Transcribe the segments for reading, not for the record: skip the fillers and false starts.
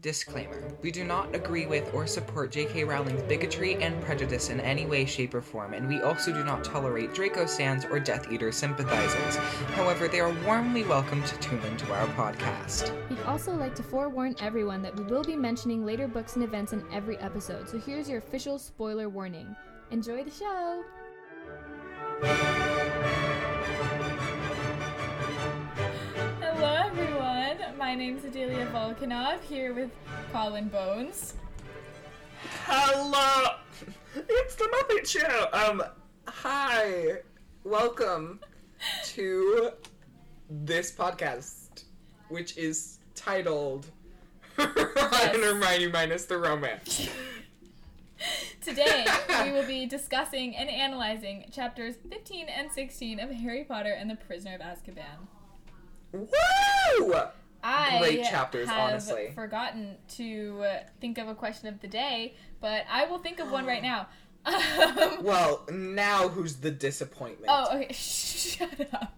Disclaimer. We do not agree with or support J.K. Rowling's bigotry and prejudice in any way, shape, or form, and we also do not tolerate Draco Stans or Death Eater sympathizers. However, they are warmly welcome to tune into our podcast. We'd also like to forewarn everyone that we will be mentioning later books and events in every episode, so here's your official spoiler warning. Enjoy the show! Hello everyone, my name's Adelia Volkanov, here with Colin Bones. Hello! It's the Muppet Show! Hi! Welcome to this podcast, which is titled Ron and Hermione minus the romance. Today, we will be discussing and analyzing chapters 15 and 16 of Harry Potter and the Prisoner of Azkaban. Woo! Great chapters, have honestly. Forgotten to think of a question of the day, but I will think of one right now. Well, now who's the disappointment? Oh, okay. Shut up.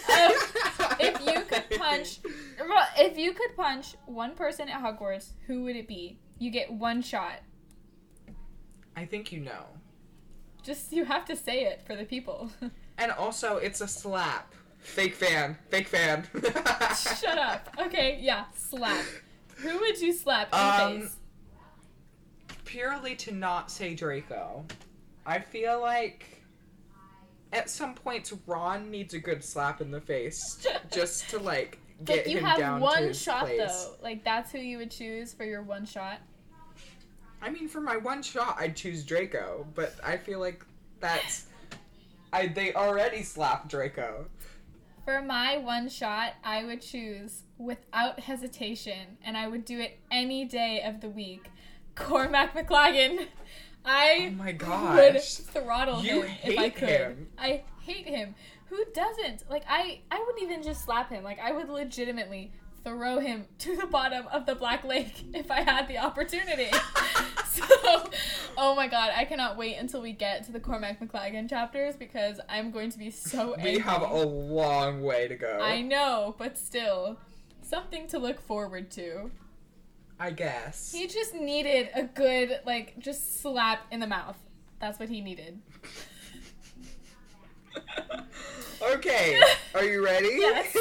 If you could punch one person at Hogwarts, who would it be? You get one shot. I think you know. Just, you have to say it for the people. And also, it's a slap. Fake fan. Fake fan. Shut up. Okay, yeah, slap. Who would you slap in the face? Purely to not say Draco. I feel like at some points Ron needs a good slap in the face just to, like, get him down to his place. But you have one shot, though. Like, that's who you would choose for your one shot? I mean, for my one shot, I'd choose Draco, but I feel like that's... they already slapped Draco. For my one shot, I would choose, without hesitation, and I would do it any day of the week, Cormac McLaggen. Oh my gosh. Would throttle you him if I could. Him. I hate him. Who doesn't? Like, I wouldn't even just slap him. Like, I would legitimately throw him to the bottom of the Black Lake if I had the opportunity. So, oh my god, I cannot wait until we get to the Cormac McLaggen chapters because I'm going to be so angry. We have a long way to go. I know, but still, something to look forward to. I guess. He just needed a good, like, just slap in the mouth. That's what he needed. Okay, are you ready? Yes.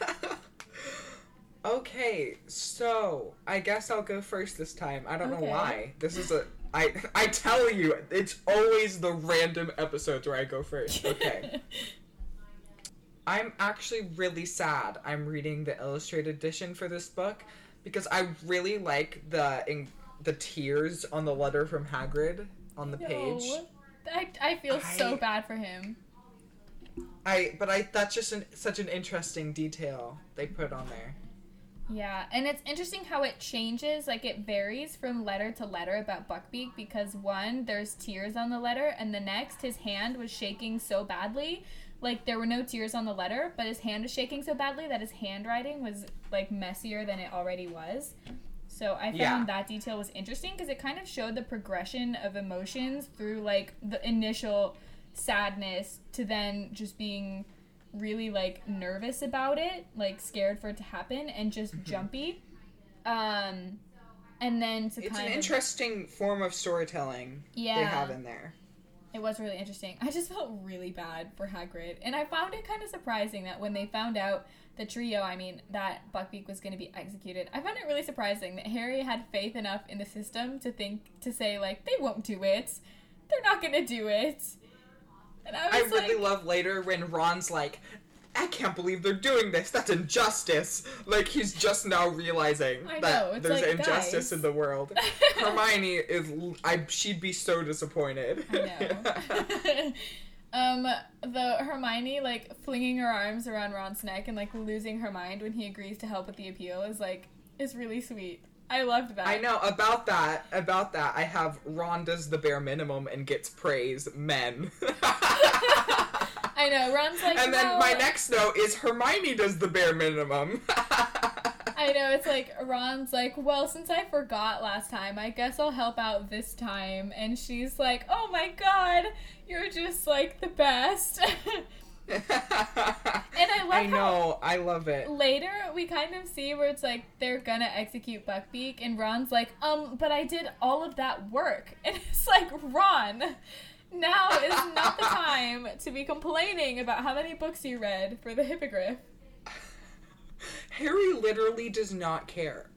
Okay, so I guess I'll go first this time. I don't know why. This is I tell you, it's always the random episodes where I go first. Okay. I'm actually really sad I'm reading the illustrated edition for this book because I really like the tears on the letter from Hagrid on the page. I feel so bad for him. That's just such an interesting detail they put on there. Yeah, and it's interesting how it changes, like it varies from letter to letter about Buckbeak because one, there's tears on the letter, and the next, his hand was shaking so badly, like there were no tears on the letter, but his hand was shaking so badly that his handwriting was like messier than it already was. So I found that detail was interesting because it kind of showed the progression of emotions through like the initial sadness to then just being really like nervous about it, like scared for it to happen and just jumpy, and then to it's an interesting form of storytelling they have in there. It was really interesting. I just felt really bad for Hagrid, and I found it kind of surprising that when they found out the trio, that Buckbeak was going to be executed, I found it really surprising that Harry had faith enough in the system to say like, they won't do it, they're not going to do it. And I really love later when Ron's like, I can't believe they're doing this. That's injustice. Like, he's just now realizing that there's like, injustice in the world. Hermione she'd be so disappointed. I know. The Hermione, like, flinging her arms around Ron's neck and, like, losing her mind when he agrees to help with the appeal is really sweet. I loved that. I know. About that, I have Ron does the bare minimum and gets praise, men. I know, Ron's like, and then my next note is Hermione does the bare minimum. I know, it's like, Ron's like, well, since I forgot last time, I guess I'll help out this time. And she's like, oh my god, you're just, like, the best. And I love I know, I love it. Later, we kind of see where it's like, they're gonna execute Buckbeak, and Ron's like, but I did all of that work. And it's like, Ron, now is not the time to be complaining about how many books you read for the Hippogriff. Harry literally does not care.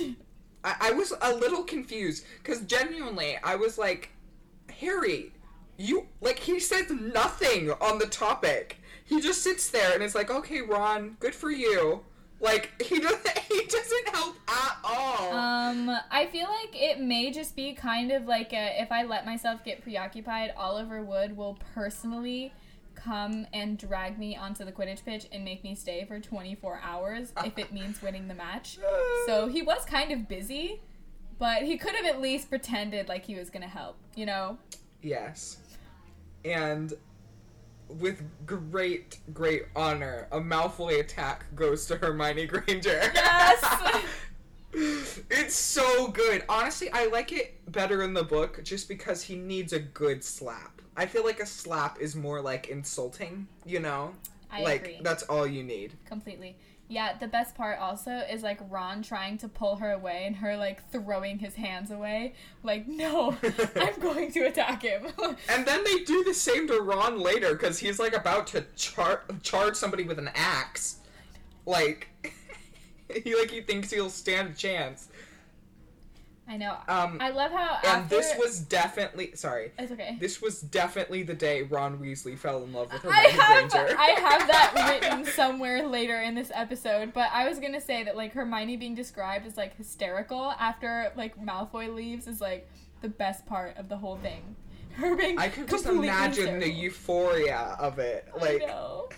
I was a little confused, because genuinely, I was like, Harry, you, like, he said nothing on the topic. He just sits there and is like, okay, Ron, good for you. Like, he doesn't help at all. I feel like it may just be kind of like if I let myself get preoccupied, Oliver Wood will personally come and drag me onto the Quidditch pitch and make me stay for 24 hours if it means winning the match. So he was kind of busy, but he could have at least pretended like he was going to help, you know? Yes. And with great honor, a Malfoy attack goes to Hermione Granger. Yes! It's so good. Honestly, I like it better in the book just because he needs a good slap. I feel like a slap is more like insulting, you know? I like, agree. That's all you need. Completely. Yeah, the best part also is, like, Ron trying to pull her away and her, like, throwing his hands away. Like, no, I'm going to attack him. And then they do the same to Ron later, because he's, like, about to charge somebody with an axe. Like, he thinks he'll stand a chance. I know. I love how And this was definitely... Sorry. It's okay. This was definitely the day Ron Weasley fell in love with Hermione Granger. I have that written somewhere later in this episode, but I was gonna say that, like, Hermione being described as, like, hysterical after, like, Malfoy leaves is, like, the best part of the whole thing. Her being I can just completely imagine hysterical. the euphoria of it. Like, I know.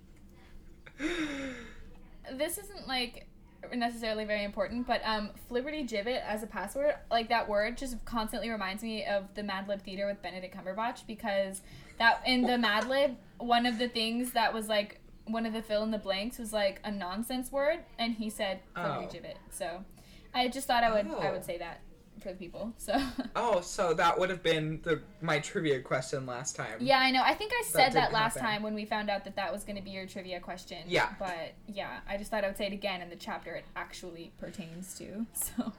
This isn't, like, necessarily very important, but Flibbertigibbet as a password, like, that word just constantly reminds me of the Mad Lib Theater with Benedict Cumberbatch, because that in the Mad Lib, one of the things that was, like, one of the fill in the blanks was, like, a nonsense word, and he said Flibbertigibbet. So I just thought I would say that for the people. So so that would have been my trivia question last time. yeah, I know. I think I said that last happen. time when we found out that was going to be your trivia question. Yeah. But yeah, I just thought I would say it again in the chapter it actually pertains to. So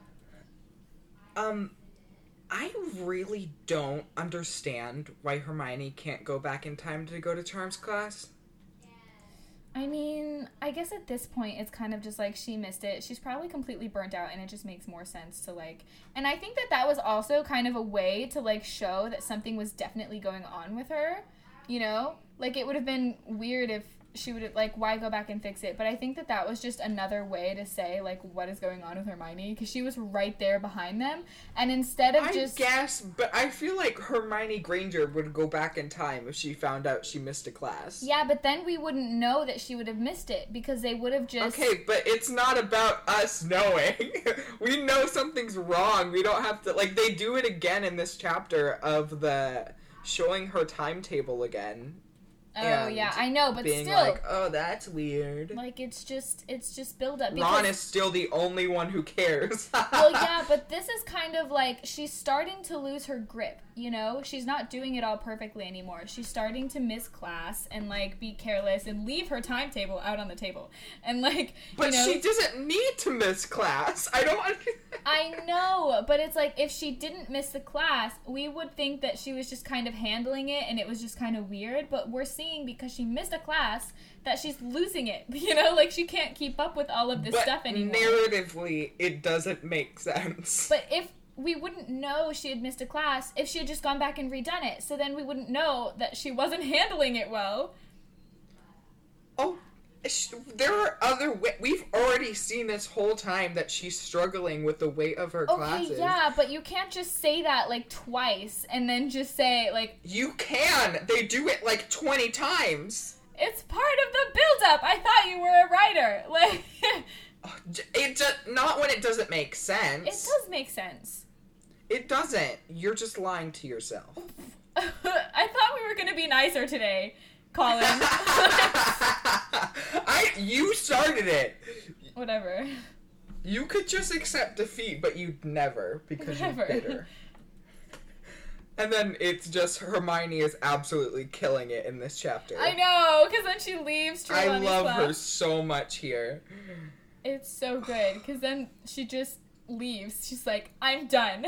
I really don't understand why Hermione can't go back in time to go to Charms class. I mean, I guess at this point it's kind of just like she missed it. She's probably completely burnt out, and it just makes more sense to, like... And I think that was also kind of a way to, like, show that something was definitely going on with her, you know? Like, it would have been weird if she would have, like, why go back and fix it? But I think that was just another way to say, like, what is going on with Hermione, because she was right there behind them, and instead of just... I guess, but I feel like Hermione Granger would go back in time if she found out she missed a class. Yeah, but then we wouldn't know that she would have missed it, because they would have just... Okay, but it's not about us knowing. We know something's wrong. We don't have to... Like, they do it again in this chapter of the... showing her timetable again. Oh, yeah, I know, but being still... like, oh, that's weird. Like, it's just build up. Ron is still the only one who cares. Well, yeah, but this is kind of like, she's starting to lose her grip, you know? She's not doing it all perfectly anymore. She's starting to miss class and, like, be careless and leave her timetable out on the table. And, like, but you know... she doesn't need to miss class. I don't understand. I know, but it's like, if she didn't miss the class, we would think that she was just kind of handling it and it was just kind of weird, but we're seeing, because she missed a class, that she's losing it, you know? Like, she can't keep up with all of this stuff anymore. Narratively, it doesn't make sense. But if we wouldn't know she had missed a class if she had just gone back and redone it, so then we wouldn't know that she wasn't handling it well. Oh, there are other we've already seen this whole time that she's struggling with the weight of her classes. Okay, yeah, but you can't just say that, like, twice and then just say, like... You can! They do it, like, 20 times! It's part of the build-up! I thought you were a writer! Like... It just... Not when it doesn't make sense. It does make sense. It doesn't. You're just lying to yourself. I thought we were gonna be nicer today, Colin. You started it. Whatever. You could just accept defeat, but you'd never, because you're bitter. And then it's just Hermione is absolutely killing it in this chapter. I know, because then she leaves Trelawney's I love class. her so much here. It's so good, because then she just leaves. She's like, I'm done.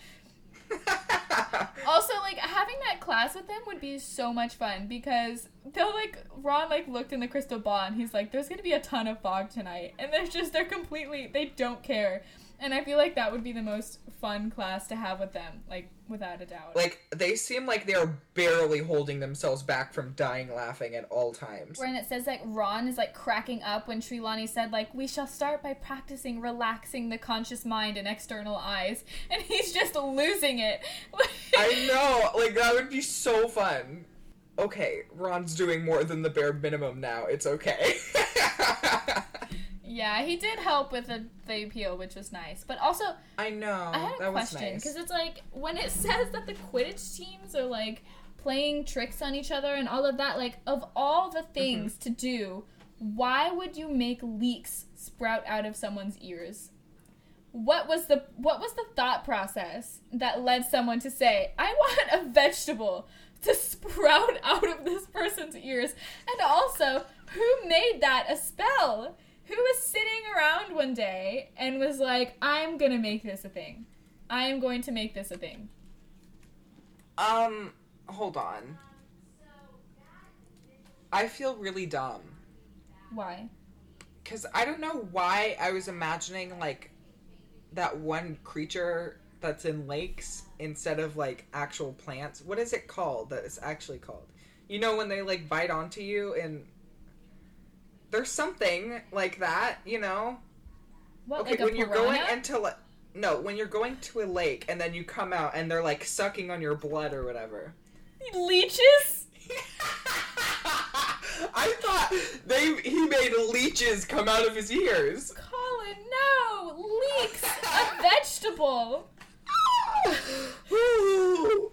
Also, like, having that class with them would be so much fun, because they'll, like, Ron, like, looked in the crystal ball, and he's like, there's gonna be a ton of fog tonight. And they're completely, they don't care. And I feel like that would be the most fun class to have with them, like, without a doubt. Like, they seem like they're barely holding themselves back from dying laughing at all times. When it says, like, Ron is, like, cracking up when Trelawney said, like, we shall start by practicing relaxing the conscious mind and external eyes. And he's just losing it. I know! Like, that would be so fun. Okay, Ron's doing more than the bare minimum now. It's okay. Yeah, he did help with the appeal, which was nice. But also, I know. I had a question, because it's like, when it says that the Quidditch teams are, like, playing tricks on each other and all of that, like, of all the things to do, why would you make leeks sprout out of someone's ears? What was the thought process that led someone to say, I want a vegetable to sprout out of this person's ears? And also, who made that a spell? Who was sitting around one day and was like, I'm gonna make this a thing. I am going to make this a thing. Hold on. I feel really dumb. Why? Because I don't know why I was imagining, like, that one creature that's in lakes instead of, like, actual plants. What is it called that it's actually called? You know, when they, like, bite onto you and... There's something like that, you know? What, okay, like a when you're piranha? going into... No, when you're going to a lake and then you come out and they're, like, sucking on your blood or whatever. Leeches? I thought he made leeches come out of his ears. Colin, no! Leeks! A vegetable! Ooh.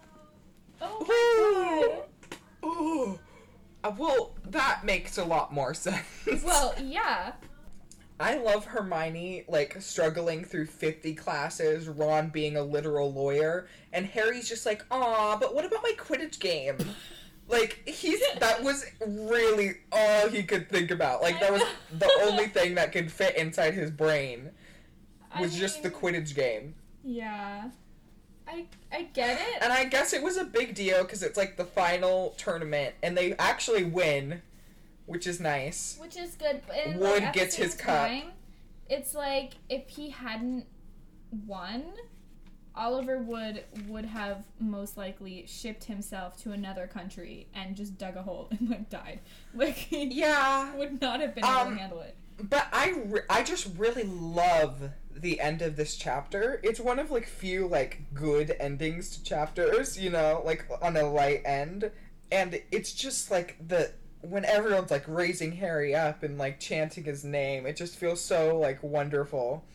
Oh my god. Ooh. Well, that makes a lot more sense. Well, yeah. I love Hermione, like, struggling through 50 classes, Ron being a literal lawyer, and Harry's just like, aw, but what about my Quidditch game? Like, that was really all he could think about. Like, that was the only thing that could fit inside his brain, was just the Quidditch game. Yeah. I get it. And I guess it was a big deal, because it's, like, the final tournament, and they actually win, which is nice. Which is good. And, Wood like, gets his cup. It's like, if he hadn't won, Oliver would have most likely shipped himself to another country and just dug a hole and, like, died. Like, he would not have been able to handle it. But I just really love the end of this chapter. It's one of, like, few, like, good endings to chapters, you know, like, on a light end. And it's just, like, when everyone's, like, raising Harry up and, like, chanting his name, it just feels so, like, wonderful.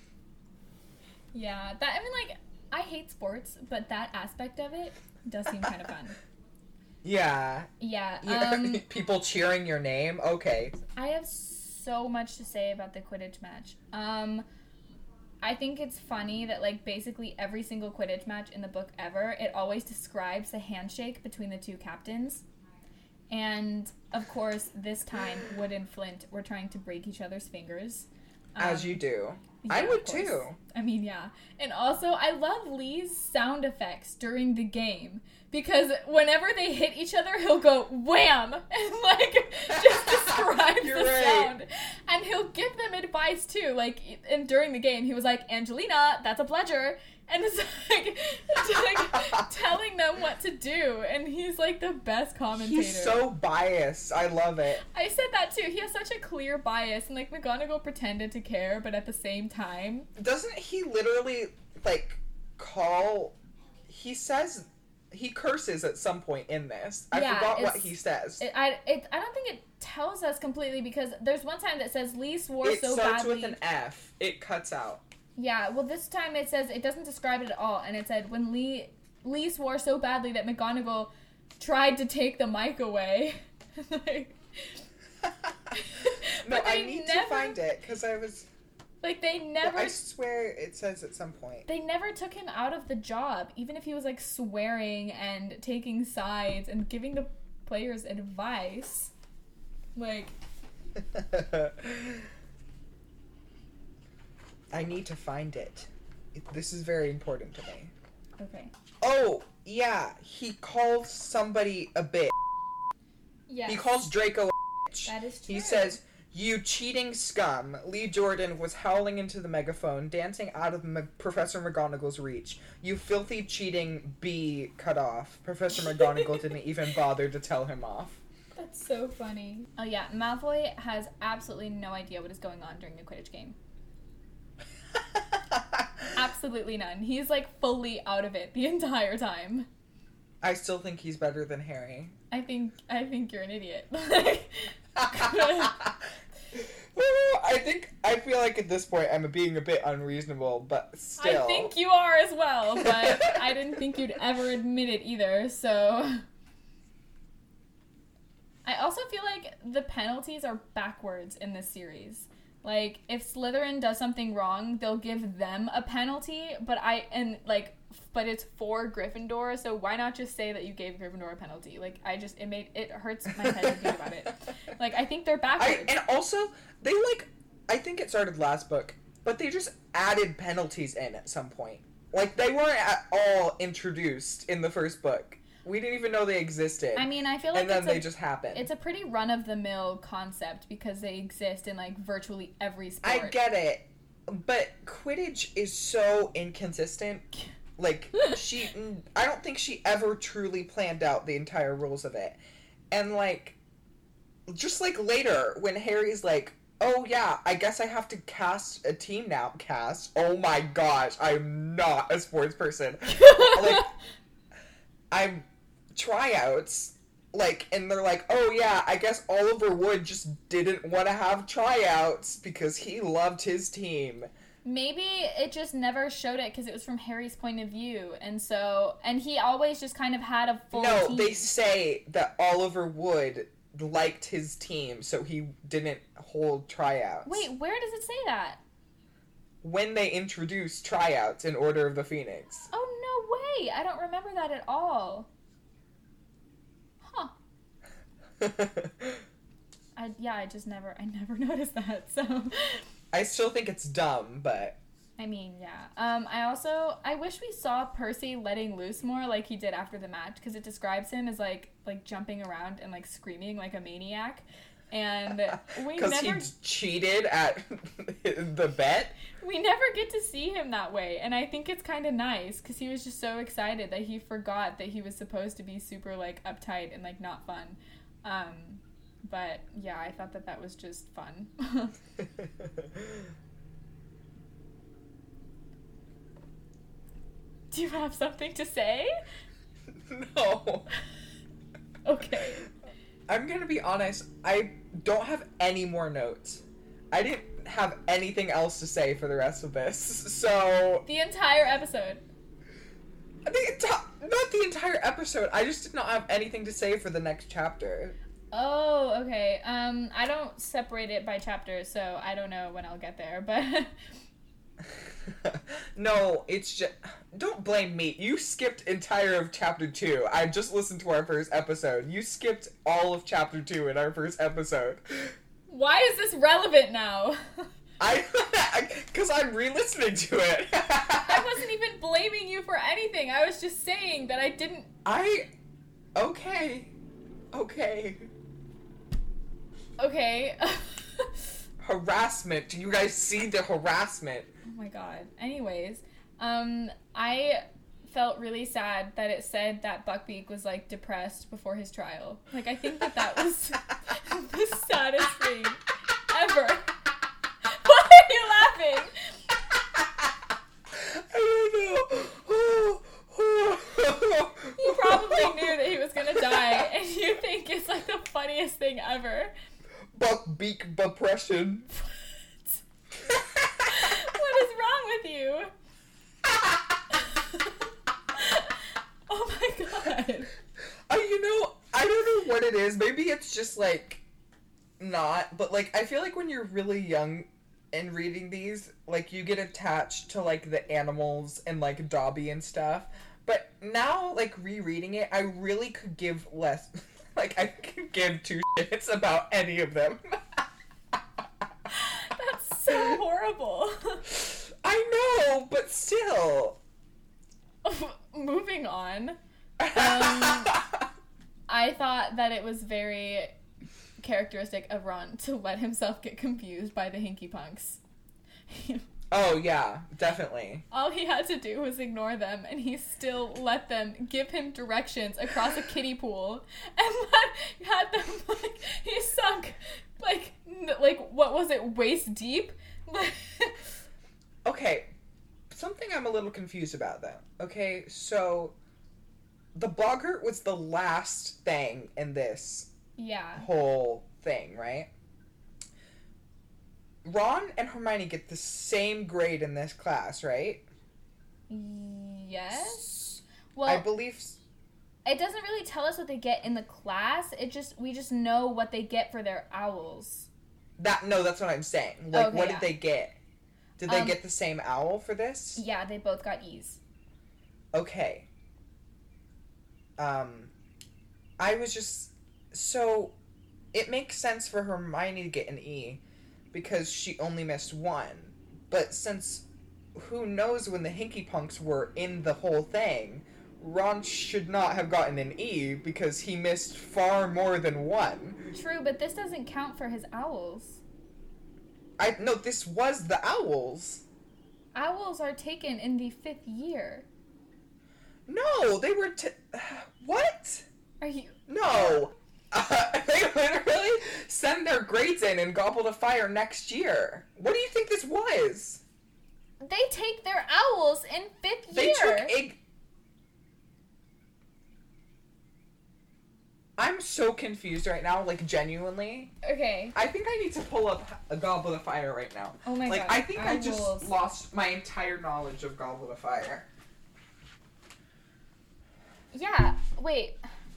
Yeah, like, I hate sports, but that aspect of it does seem kind of fun. Yeah. Yeah, people cheering your name? Okay. I have so much to say about the Quidditch match. I think it's funny that, like, basically every single Quidditch match in the book ever, it always describes the handshake between the two captains. And, of course, this time, Wood and Flint were trying to break each other's fingers. As you do. Yeah, I would of course. too. I mean, yeah. And also, I love Lee's sound effects during the game. Because whenever they hit each other, he'll go wham! And, like, just describe the right. sound. And he'll give them advice, too. Like, and during the game, he was like, Angelina, that's a pleasure. And it's like telling them what to do. And he's, like, the best commentator. He's so biased. I love it. I said that, too. He has such a clear bias. And, like, McGonagall pretended to care, but at the same time... Doesn't he literally, like, he curses at some point in this. I forgot what he says. I don't think it tells us completely, because there's one time that says Lee swore so badly. It starts with an F. It cuts out. Yeah, well, this time it says, it doesn't describe it at all, and it said, when Lee swore so badly that McGonagall tried to take the mic away. Like, no, I need to find it, because I was... Like, they never... I swear it says at some point. They never took him out of the job, even if he was, like, swearing and taking sides and giving the players advice. Like... I need to find it. This is very important to me. Okay. Oh, yeah. He calls somebody a bitch. Yes. He calls Draco a bitch. That is true. He says, "You cheating scum." Lee Jordan was howling into the megaphone, dancing out of Professor McGonagall's reach. "You filthy, cheating bee," cut off. Professor McGonagall didn't even bother to tell him off. That's so funny. Oh yeah, Malfoy has absolutely no idea what is going on during the Quidditch game. Absolutely none. He's like fully out of it the entire time. I still think he's better than Harry. I think you're an idiot. I feel like at this point I'm being a bit unreasonable, but still. I think you are as well, but I didn't think you'd ever admit it either, so... I also feel like the penalties are backwards in this series. Like, if Slytherin does something wrong, they'll give them a penalty, but it's for Gryffindor, so why not just say that you gave Gryffindor a penalty? Like, it hurts my head to think about it. Like, I think they're backwards. And also, they, I think it started last book, but they just added penalties in at some point. Like, they weren't at all introduced in the first book. We didn't even know they existed. I mean, I feel like and then they just happened. It's a pretty run-of-the-mill concept because they exist in, like, virtually every sport. I get it, but Quidditch is so inconsistent. Like, I don't think she ever truly planned out the entire rules of it. And, like, just, like, later, when Harry's like, "Oh, yeah, I guess I have to cast a team now." Oh my gosh, I'm not a sports person. Like, I'm tryouts, like, and they're like, "Oh yeah, I guess Oliver Wood just didn't want to have tryouts because he loved his team." Maybe it just never showed it because it was from Harry's point of view, and he always just kind of had a full team. No, they say that Oliver Wood liked his team, so he didn't hold tryouts. Wait, where does it say that? When they introduced tryouts in Order of the Phoenix. Oh, no way! I don't remember that at all. Huh. I never noticed that, so... I still think it's dumb, but... I mean, yeah. I wish we saw Percy letting loose more like he did after the match, because it describes him as, like jumping around and, like, screaming like a maniac. And we never... Because he cheated at the bet? We never get to see him that way, and I think it's kind of nice, because he was just so excited that he forgot that he was supposed to be super, like, uptight and, like, not fun. But, yeah, I thought that was just fun. Do you have something to say? No. Okay. I'm gonna be honest, I don't have any more notes. I didn't have anything else to say for the rest of this, so... The entire episode. Not the entire episode, I just did not have anything to say for the next chapter. Oh, okay. I don't separate it by chapters, so I don't know when I'll get there, but... No, it's just... Don't blame me. You skipped entire of chapter 2. I just listened to our first episode. You skipped all of chapter 2 in our first episode. Why is this relevant now? Because I'm re-listening to it. I wasn't even blaming you for anything. I was just saying that I didn't... Okay. Harassment. Do you guys see the harassment? Oh my god. Anyways, I felt really sad that it said that Buckbeak was, like, depressed before his trial. Like, I think that was the saddest thing ever. Why are you laughing? I don't know. You probably knew that he was gonna die, and you think it's, like, the funniest thing ever. Buckbeak depression. What is wrong with you? Oh my god. I don't know what it is. Maybe it's just, like, not. But, like, I feel like when you're really young, in reading these, like, you get attached to, like, the animals and, like, Dobby and stuff. But now, like, rereading it, I really could give less... Like, I could give two shits about any of them. That's so horrible. I know, but still. Moving on. I thought that it was very characteristic of Ron to let himself get confused by the Hinky Punks. Oh, yeah, definitely. All he had to do was ignore them, and he still let them give him directions across a kiddie pool, and had them, like, he sunk, like, what was it, waist deep? Okay, something I'm a little confused about, though. Okay, so, the boggart was the last thing in this whole thing, right? Ron and Hermione get the same grade in this class, right? Yes. Well, I believe... It doesn't really tell us what they get in the class. We just know what they get for their owls. No, that's what I'm saying. Like, okay, what did they get? Did they get the same owl for this? Yeah, they both got E's. Okay. I was just... So, it makes sense for Hermione to get an E, because she only missed one. But since who knows when the Hinky Punks were in the whole thing, Ron should not have gotten an E because he missed far more than one. True, but this doesn't count for his owls. No, this was the owls. Owls are taken in the 5th year. No, they were what? Are you... No. They literally send their grades in Goblet of Fire next year. What do you think this was? They take their owls in 5th year. They took I'm so confused right now, like, genuinely. Okay. I think I need to pull up a Goblet of Fire right now. Oh my god. I think I just lost my entire knowledge of Goblet of Fire. Yeah, wait.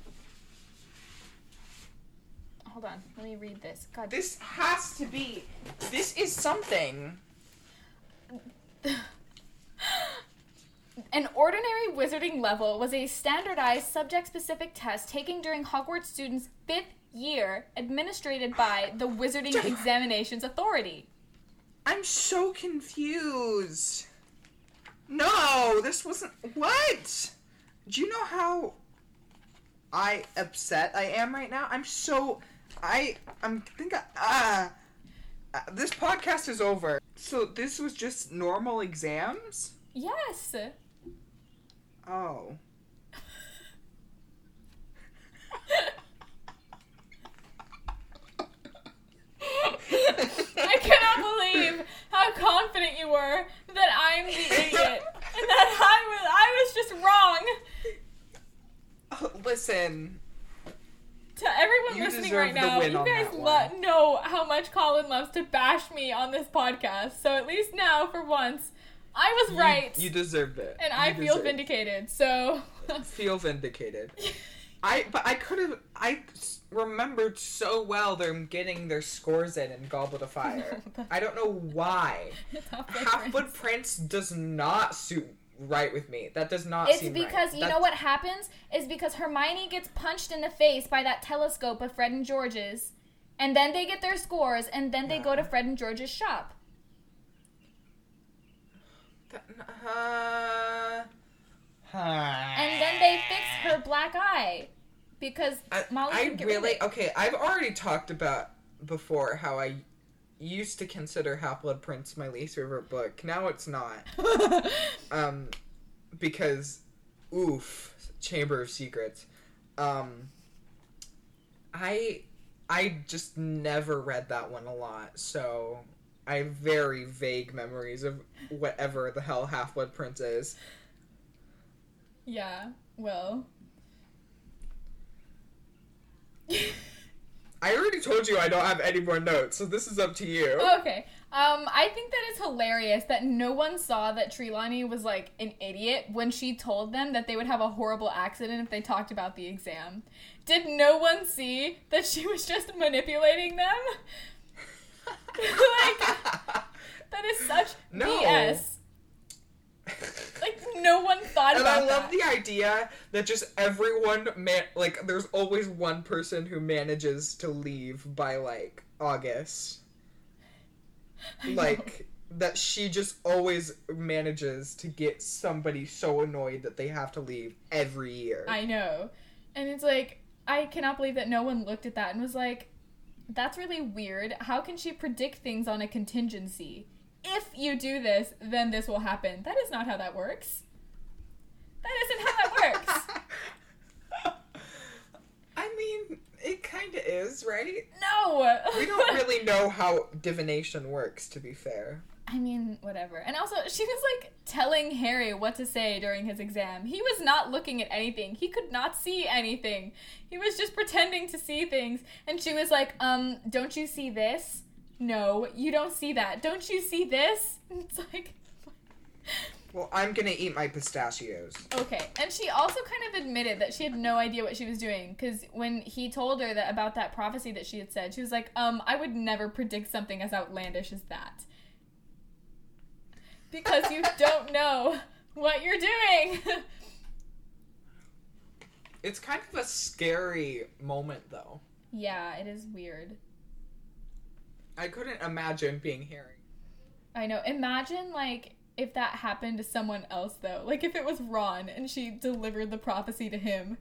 Hold on, let me read this. God. This has to be... This is something. An ordinary wizarding level was a standardized subject-specific test taken during Hogwarts students' 5th year, administered by the Wizarding Examinations Authority. I'm so confused. No, this wasn't... What? Do you know how upset I am right now? I'm so... this podcast is over. So this was just normal exams? Yes. Oh. I cannot believe how confident you were that I'm the idiot and that I was just wrong. Listen. To everyone listening right now, you guys know how much Colin loves to bash me on this podcast. So at least now, for once, I was right. You deserved it. And I feel vindicated, so... Feel vindicated. I remembered so well them getting their scores in Goblet of Fire. I don't know why. Half-Blood Prince does not suit right with me. That does not seem right. It's because, you know what happens? Is because Hermione gets punched in the face by that telescope of Fred and George's, and then they get their scores, and then they go to Fred and George's shop. And then they fix her black eye. Because Molly I've already talked about before how I used to consider Half-Blood Prince my least favorite book. Now it's not. Because, Chamber of Secrets. I just never read that one a lot, so I have very vague memories of whatever the hell Half-Blood Prince is. Yeah, well... I already told you I don't have any more notes, so this is up to you. Okay. I think that it's hilarious that no one saw that Trelawney was, like, an idiot when she told them that they would have a horrible accident if they talked about the exam. Did no one see that she was just manipulating them? That is such No. BS. Like, no one thought And about I love that. the idea that just everyone, like, there's always one person who manages to leave by, like, August. Like, that she just always manages to get somebody so annoyed that they have to leave every year. I know. And it's like, I cannot believe that no one looked at that and was like, that's really weird. How can she predict things on a contingency? If you do this, then this will happen. That is not how that works. That isn't how that works. I mean, it kind of is, right? No! We don't really know how divination works, to be fair. I mean, whatever. And also, she was like telling Harry what to say during his exam. He was not looking at anything. He could not see anything. He was just pretending to see things. And she was like, don't you see this? No, you don't see that. Don't you see this? And it's like... Well, I'm gonna eat my pistachios. Okay, and she also kind of admitted that she had no idea what she was doing, because when he told her that about that prophecy that she had said, she was like, I would never predict something as outlandish as that. Because you don't know what you're doing. It's kind of a scary moment, though. Yeah, it is weird. I couldn't imagine being Harry. I know. Imagine, like, if that happened to someone else, though. Like, if it was Ron and she delivered the prophecy to him.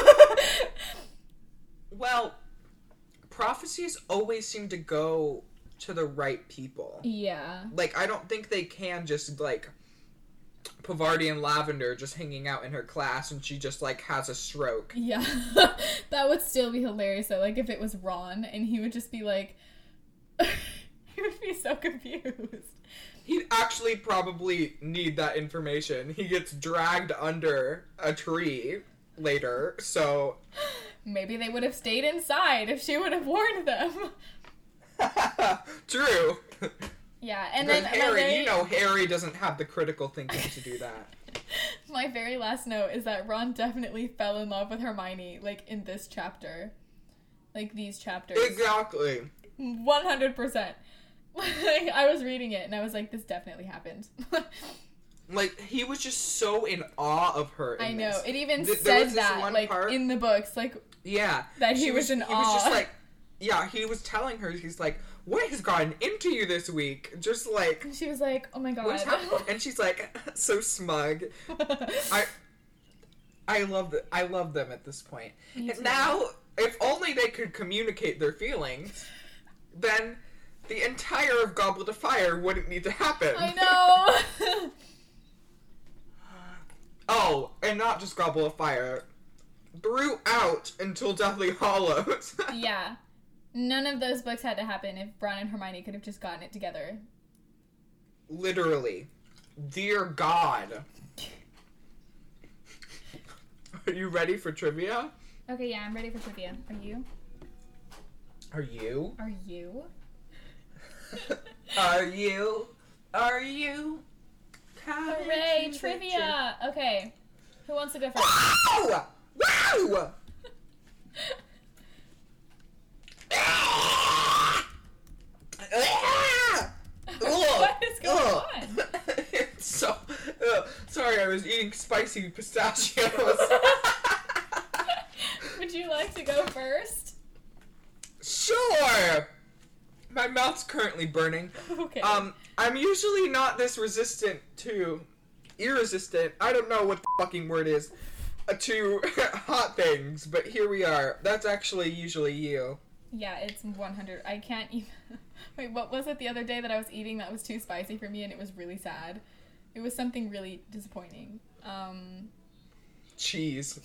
Well, prophecies always seem to go to the right people. Yeah. Like, I don't think they can just, like, Pavardi and Lavender just hanging out in her class and she just, like, has a stroke. Yeah. That would still be hilarious, though. Like, if it was Ron and he would just be like... he would be so confused. He'd actually probably need that information. He gets dragged under a tree later, so... Maybe they would have stayed inside if she would have warned them. True. Yeah, and But then Harry, you know Harry doesn't have the critical thinking to do that. my very last note is that Ron definitely fell in love with Hermione, like, in this chapter. Like, these chapters. Exactly. 100%. Like, I was reading it and I was like, this definitely happened. Like, he was just so in awe of her. I know. This. It even There said was this that, one like, part- in the books, like, Yeah. that he was in He awe. was just like, yeah, he was telling her, he's like, what has gotten into you this week? Just like, she was like, oh my god. what's happened? And she's like, so smug. I love them at this point. Me And too. now, if only they could communicate their feelings, then the entire of Goblet of Fire wouldn't need to happen. I know. Oh, and not just Goblet of Fire. Throughout until Deathly Hallows. Yeah. None of those books had to happen if Ron and Hermione could have just gotten it together. Literally. Dear God. Are you ready for trivia? Okay, yeah, I'm ready for trivia. Are you? Are you? Are you? Are you? Are you? Hooray, trivia! Okay. Who wants to go first? Wow! Wow! What is going on? It's so... sorry, I was eating spicy pistachios. Would you like to go first? Sure! My mouth's currently burning. Okay. I'm usually not this resistant to... irresistant, I don't know what the fucking word is, to hot things, but here we are. That's actually usually you. Yeah, it's 100. I can't even... Wait, what was it the other day that I was eating that was too spicy for me and it was really sad? It was something really disappointing. Cheese.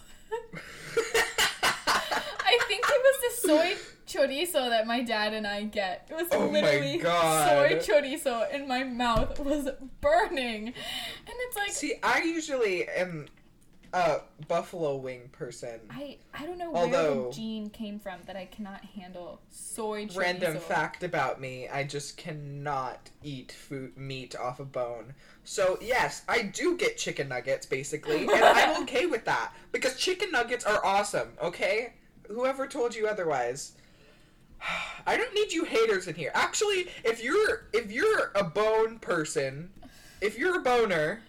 I think it was the soy chorizo that my dad and I get. It was Oh my literally God. soy chorizo and my mouth was burning. And it's like... See, I usually am a buffalo wing person. I don't know where Although- the gene came from that I cannot handle soy chorizo. Random fact about me, I just cannot eat meat off a bone. So, yes, I do get chicken nuggets, basically, and I'm okay with that. Because chicken nuggets are awesome, okay? Whoever told you otherwise. I don't need you haters in here. Actually, if you're a bone person, if you're a boner,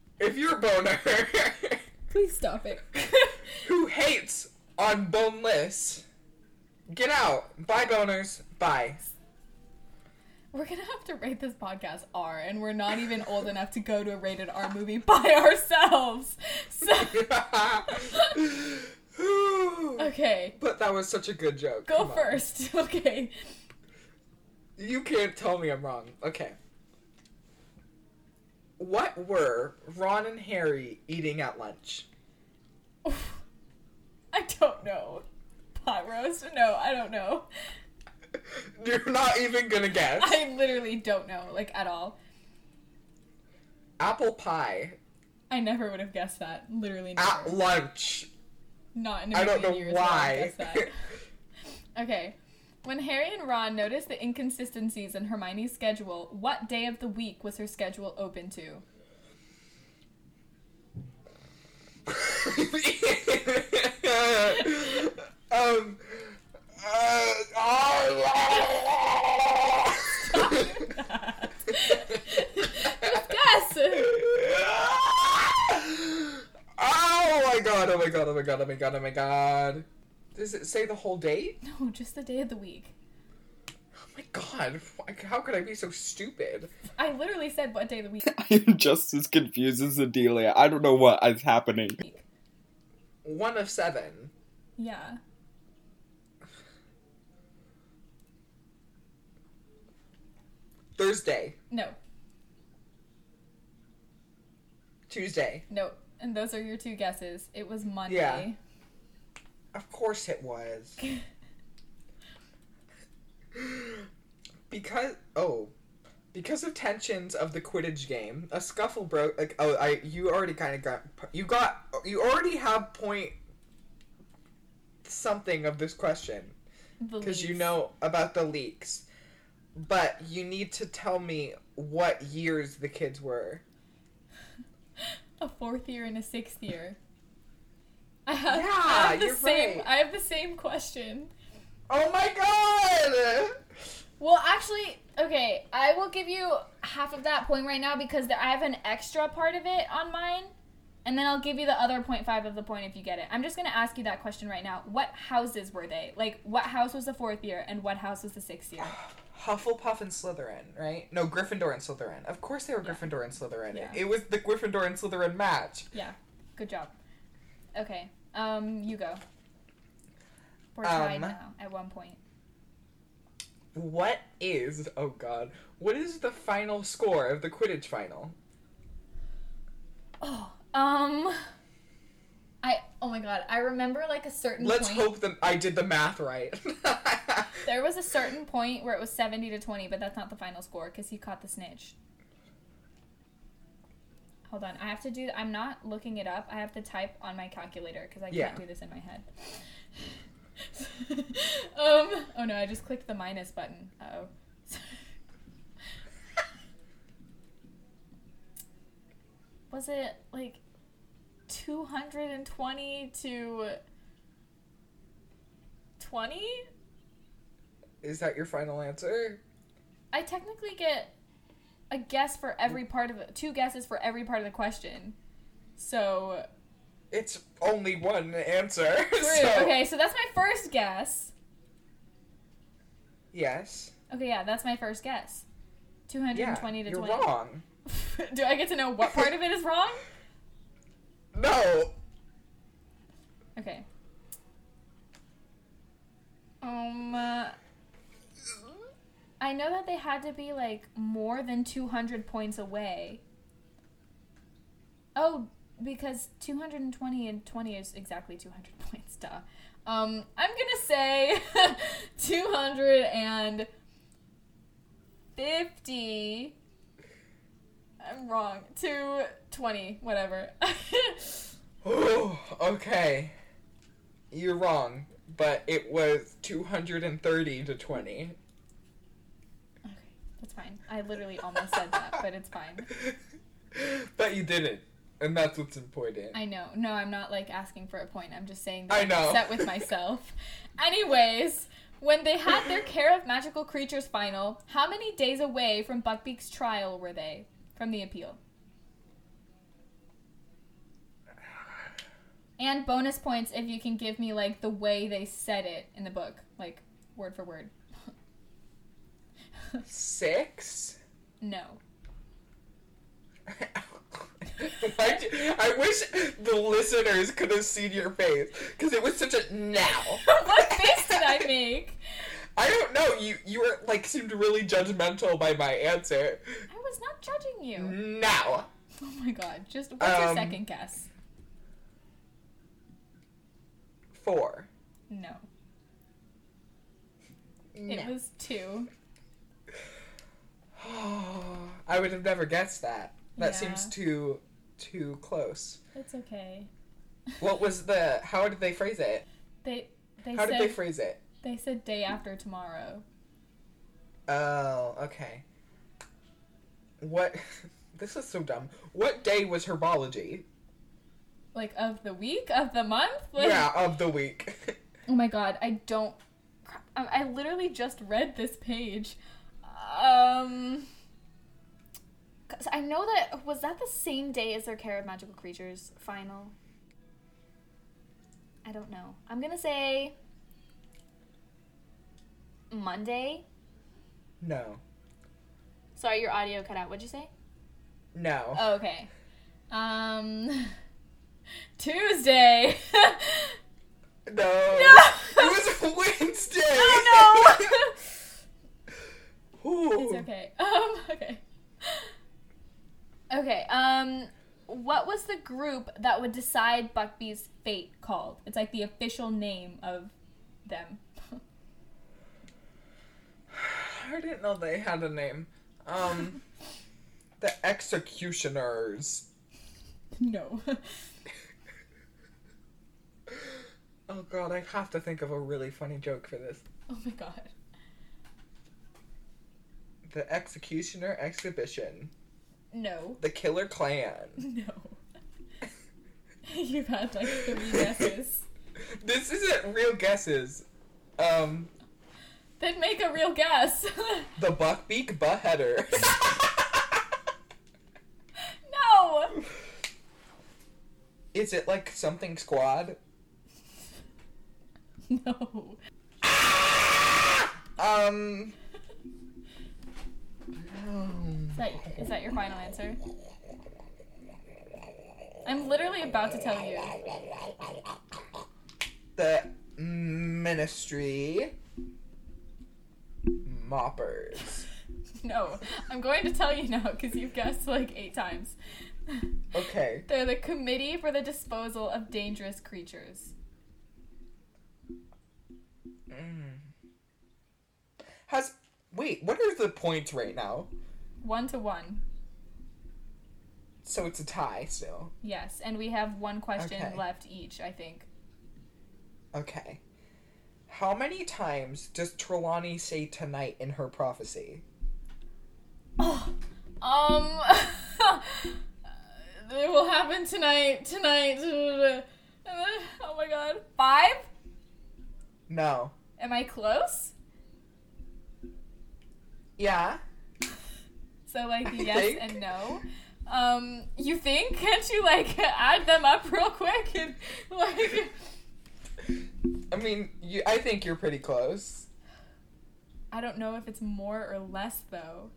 Please stop it. who hates on boneless, get out. Bye, boners. Bye. We're gonna have to rate this podcast R, and we're not even old enough to go to a rated R movie by ourselves. So... Okay. But that was such a good joke. Go first. Okay. You can't tell me I'm wrong. Okay. What were Ron and Harry eating at lunch? I don't know. Pot roast? No, I don't know. You're not even gonna guess. I literally don't know, like, at all. Apple pie. I never would have guessed that. Literally never. At lunch. Not in a I don't know million years why. would I have guessed that. Okay. When Harry and Ron noticed the inconsistencies in Hermione's schedule, what day of the week was her schedule open to? Just guess! Oh my god, oh my god, oh my god, oh my god, oh my god. Does it say the whole date? No, just the day of the week. Oh my god, how could I be so stupid? I literally said what day of the week. I am just as confused as Adelia. I don't know what is happening. 1 of 7. Yeah. Thursday. No. Tuesday. No. And those are your two guesses. It was Monday. Yeah. Of course it was. Because of tensions of the Quidditch game, a scuffle broke. You already have point something of this question because you know about the leaks, but you need to tell me what years the kids were. A 4th year and a 6th year. I have the same question. Oh my god! Well, actually, okay, I will give you half of that point right now because I have an extra part of it on mine, and then I'll give you the other 0.5 of the point if you get it. I'm just going to ask you that question right now. What houses were they? Like, what house was the 4th year, and what house was the 6th year? Hufflepuff and Slytherin, right? No, Gryffindor and Slytherin. Of course they were Gryffindor and Slytherin. Yeah. It was the Gryffindor and Slytherin match. Yeah, good job. Okay, you go. We're tied now at 1 point. What is the final score of the Quidditch final? Oh my god, I remember like a certain Let's point. hope that I did the math right. There was a certain point where it was 70-20, but that's not the final score because he caught the snitch. Hold on, I'm not looking it up. I have to type on my calculator because I can't do this in my head. Oh no, I just clicked the minus button. Uh-oh. Was it like 220 to 20? Is that your final answer? I technically get a guess for every part of it, 2 guesses for every part of the question. So it's only one answer. True. So... Okay, so that's my first guess. Yes. Okay, yeah, that's my first guess. 220 to 20. You're wrong. Do I get to know what part of it is wrong? No. Okay. I know that they had to be like more than 200 points away. Oh, because 220 and 20 is exactly 200 points, duh. I'm gonna say 250. I'm wrong. 220, whatever. Oh, okay. You're wrong, but it was 230 to 20. Okay, that's fine. I literally almost said that, but it's fine. But you didn't, and that's what's important. I know. No, I'm not like asking for a point. I'm just saying that I know. I'm upset with myself. Anyways, When they had their Care of Magical Creatures final, how many days away from Buckbeak's trial were they from the appeal? And bonus points if you can give me, like, the way they said it in the book. Like, word for word. 6? No. I wish the listeners could have seen your face, because it was such a now. What face did I make? I don't know. You were, like, seemed really judgmental by my answer. I was not judging you. Now. Oh my god. Just, what's your second guess? 4. No. It was 2. I would have never guessed that. That Yeah. seems too close. It's okay. What was how did they phrase it? How did they phrase it? They said day after tomorrow. Oh, okay. What? This is so dumb. What day was herbology? Like, of the week? Of the month? Like, Yeah, of the week. oh my god, I don't... Crap, I literally just read this page. 'Cause I know that... Was that the same day as their Care of Magical Creatures final? I don't know. I'm gonna say... Monday? No. Sorry, your audio cut out. What'd you say? No. Oh, okay. Tuesday. No. No. It was Wednesday. Oh no. Ooh. It's okay. Okay. Okay. What was the group that would decide Buckbeak's fate called? It's like the official name of them. I didn't know they had a name. The Executioners. No. Oh god, I have to think of a really funny joke for this. Oh my god. The Executioner Exhibition. No. The Killer Clan. No. You've had like 3 guesses. This isn't real guesses. Then make a real guess. The Buckbeak Beheader. No. Is it like something squad? No. Is that your final answer? I'm literally about to tell you. The Ministry Moppers. No. I'm going to tell you now because you've guessed like 8 times. Okay. They're the Committee for the Disposal of Dangerous Creatures. Wait, what are the points right now? 1-1. So it's a tie still. Yes, and we have 1 question Okay. left each, I think. Okay. How many times does Trelawney say tonight in her prophecy? Oh, it will happen tonight. Oh my god. 5? No. Am I close? Yeah. So, like, I yes think. and no. You think? Can't you, like, add them up real quick? And, like... I mean, I think you're pretty close. I don't know if it's more or less, though.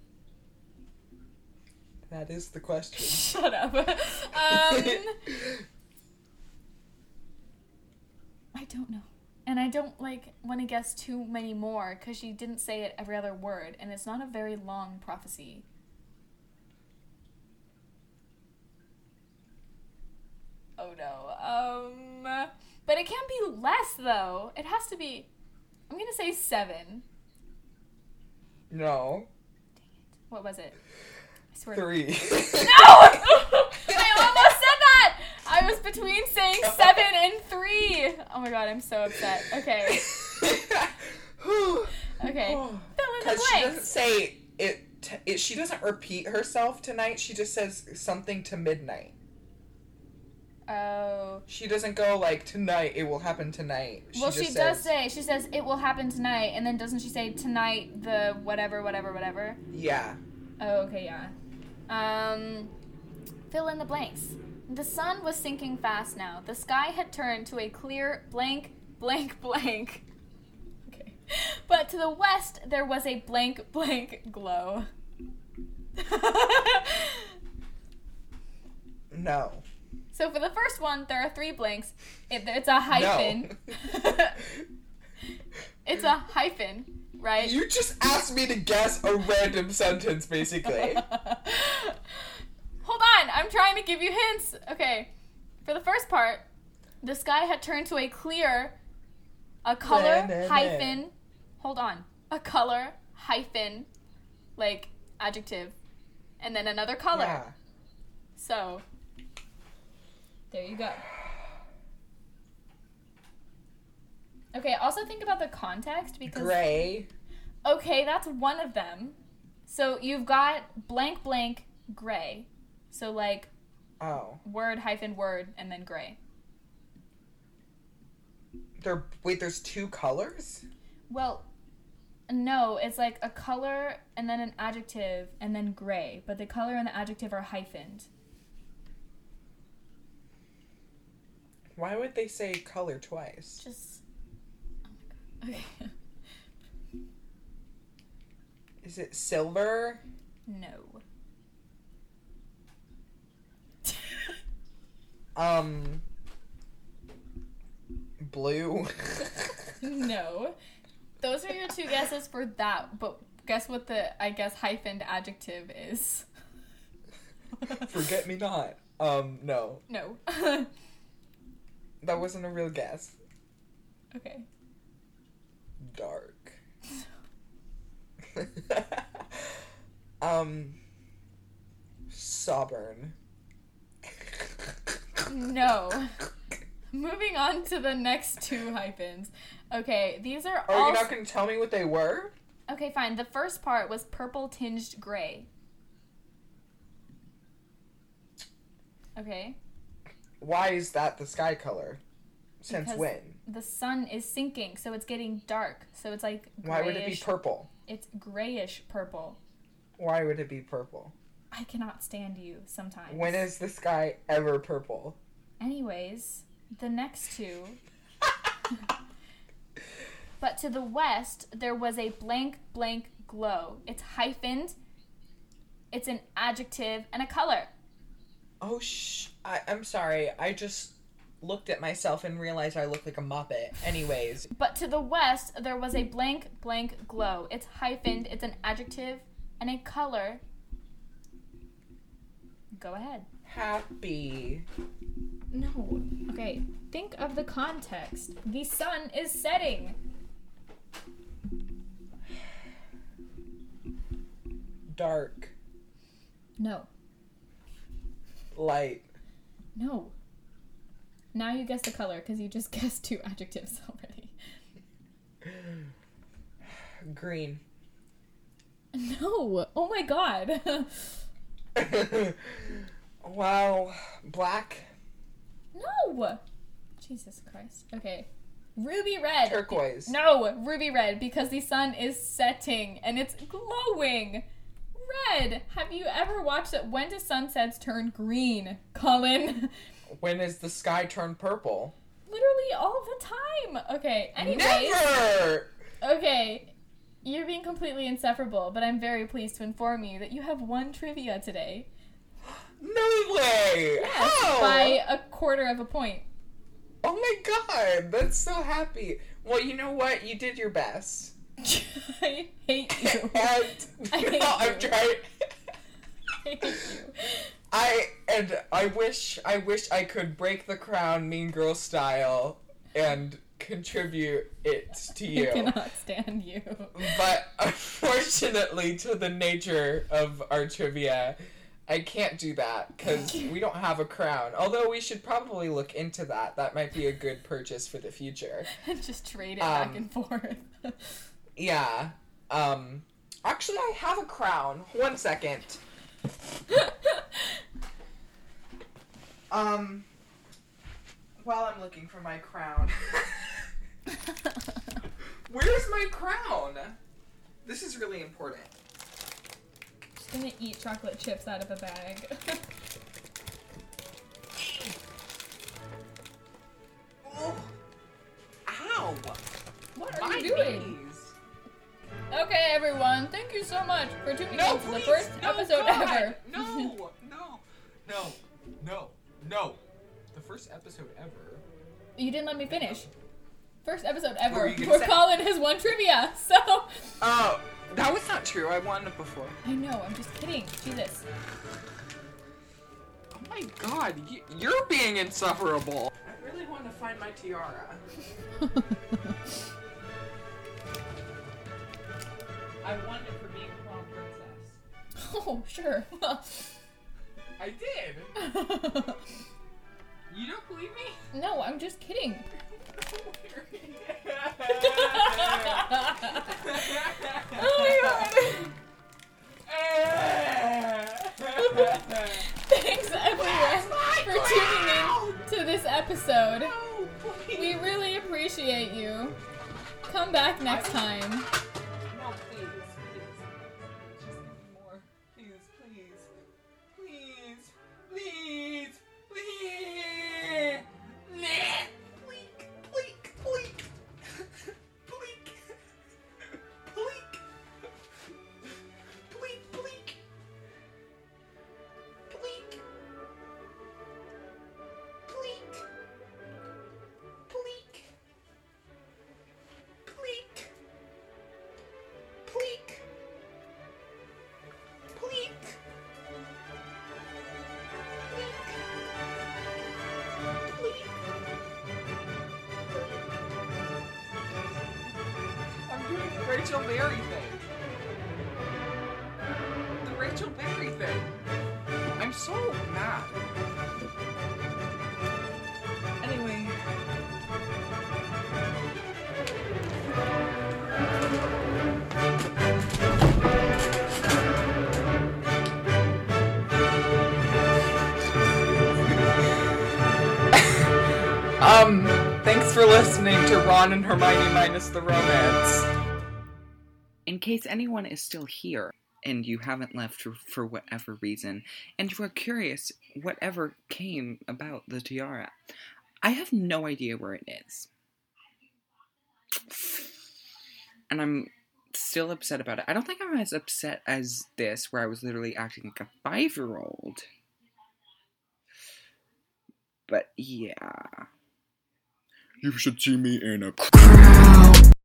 That is the question. Shut up. I don't know. And I don't, like, want to guess too many more, because she didn't say it every other word, and it's not a very long prophecy. Oh, no. But it can't be less, though. It has to be... I'm gonna say 7. No. What was it? I swear. 3. No! I almost said that! I was between saying 7 and 3. Oh my god, I'm so upset. Okay. Okay. Fill in the Because she doesn't blanks. say it. She doesn't repeat herself tonight. She just says something to midnight. Oh. She doesn't go like, tonight, it will happen tonight. Well, she does say, she says, it will happen tonight, and then doesn't she say, tonight, the whatever, whatever, whatever? Yeah. Oh, okay, yeah. Fill in the blanks. The sun was sinking fast now. The sky had turned to a clear blank, blank, blank. Okay. But to the west, there was a blank, blank glow. No. So for the first one, there are 3 blanks. It's a hyphen. No. It's a hyphen, right? You just asked me to guess a random sentence, basically. Hold on, I'm trying to give you hints. Okay, for the first part, the sky had turned to a clear, a color hyphen, hold on, a color hyphen, like adjective, and then another color. Yeah. So, there you go. Okay, also think about the context because... Gray. Okay, that's one of them. So you've got blank, blank, gray. So like, word hyphen word and then gray. There's 2 colors? Well, no, it's like a color and then an adjective and then gray. But the color and the adjective are hyphened. Why would they say color twice? Just, oh my god. Okay. Is it silver? No. Blue? No. Those are your 2 guesses for that, but guess what the, I guess, hyphened adjective is? Forget me not. No. No. That wasn't a real guess. Okay. Dark. Sovereign. No. Moving on to the next 2 hyphens. Okay, these are Are all... you not going to tell me what they were? Okay, fine. The first part was purple tinged gray. Okay. Why is that the sky color? Since Because when? the sun is sinking, so it's getting dark. So it's like grayish. Why would it be purple? It's grayish purple. Why would it be purple? I cannot stand you sometimes. When is the sky ever purple? Anyways, the next 2. But to the west, there was a blank, blank glow. It's hyphened. It's an adjective and a color. Oh, I'm sorry. I just looked at myself and realized I look like a Muppet. Anyways. But to the west, there was a blank, blank glow. It's hyphened. It's an adjective and a color. Go ahead. Happy. No. Okay. Think of the context. The sun is setting. Dark. No. Light. No. Now you guess the color because you just guessed 2 adjectives already. Green. No. Oh my god. Wow. Black. No. Jesus Christ. Okay. Ruby red. Turquoise. No, ruby red because the sun is setting and it's glowing. Red. Have you ever watched it? When do sunsets turn green, Colin? When is the sky turn purple? Literally all the time. Okay. Anyways. Never! Okay. You're being completely insufferable, but I'm very pleased to inform you that you have 1 trivia today. No way! Yes, How? by a quarter of a point. Oh my god, that's so happy. Well, you know what? You did your best. I hate you. And I hate I'm you. trying. I hate you. I wish I could break the crown Mean Girl style and contribute it to you. I cannot stand you. But unfortunately, to the nature of our trivia, I can't do that because we don't have a crown. Although we should probably look into that. That might be a good purchase for the future. Just trade it back and forth. Yeah. Actually, I have a crown. 1 second. while I'm looking for my crown. Where's my crown? This is really important. Just gonna eat chocolate chips out of a bag. Oh. Ow! What are you doing? Okay, everyone, thank you so much for tuning in to the first episode ever. No. The first episode ever. You didn't let me finish. First episode ever. What were you gonna We're say? calling his one trivia, so. Oh, that was not true. I won it before. I know, I'm just kidding. Jesus. Oh my god, you're being insufferable. I really want to find my tiara. I won it for being prom princess. Oh, sure. I did. You don't believe me? No, I'm just kidding. Oh my god. Thanks everyone for tuning in to this episode. We really appreciate you. Come back next time. No, please. Just give me more. Please. I'm doing the Rachel Berry thing. The Rachel Berry thing. I'm so mad. Anyway. Thanks for listening to Ron and Hermione minus the romance. In case anyone is still here and you haven't left for whatever reason, and you are curious whatever came about the tiara, I have no idea where it is. And I'm still upset about it. I don't think I'm as upset as this, where I was literally acting like a 5-year-old. But yeah. You should see me in a crowd.